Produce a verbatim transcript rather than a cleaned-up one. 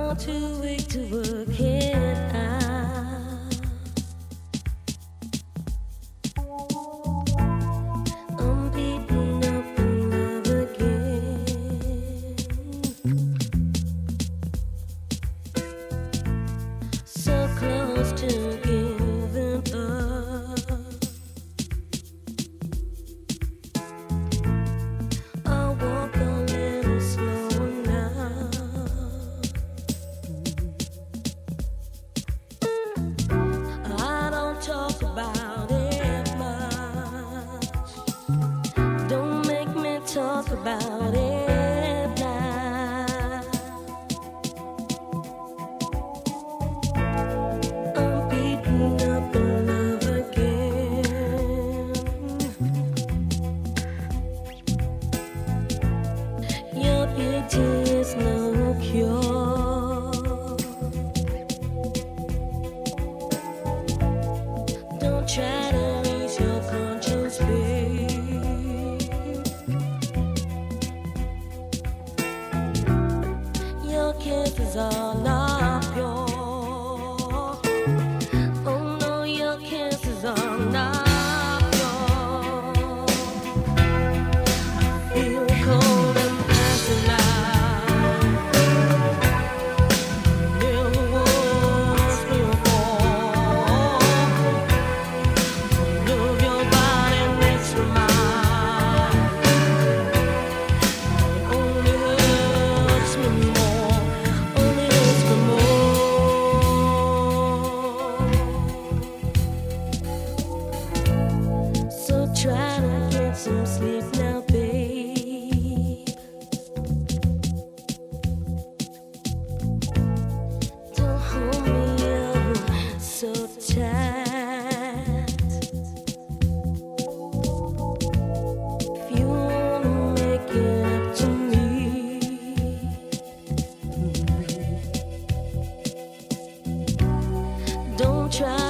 too weak to work it out. I'm beating up in love again. So close to giving up. I walk a little slower now. I don't talk about it much. Don't make me talk about it now. I'm beating up in love again. Your beauty is no cure. Don't try to ease your conscience, babe. Your kisses are not pure. Oh no, your kisses are not pure. Feel cold and passing out. Never was before. Move your body next to mine. It only hurts me more. Only hurts me more. So try to get some sleep now, babe. Don't hold me up so tight. If you wanna make it up to me, don't try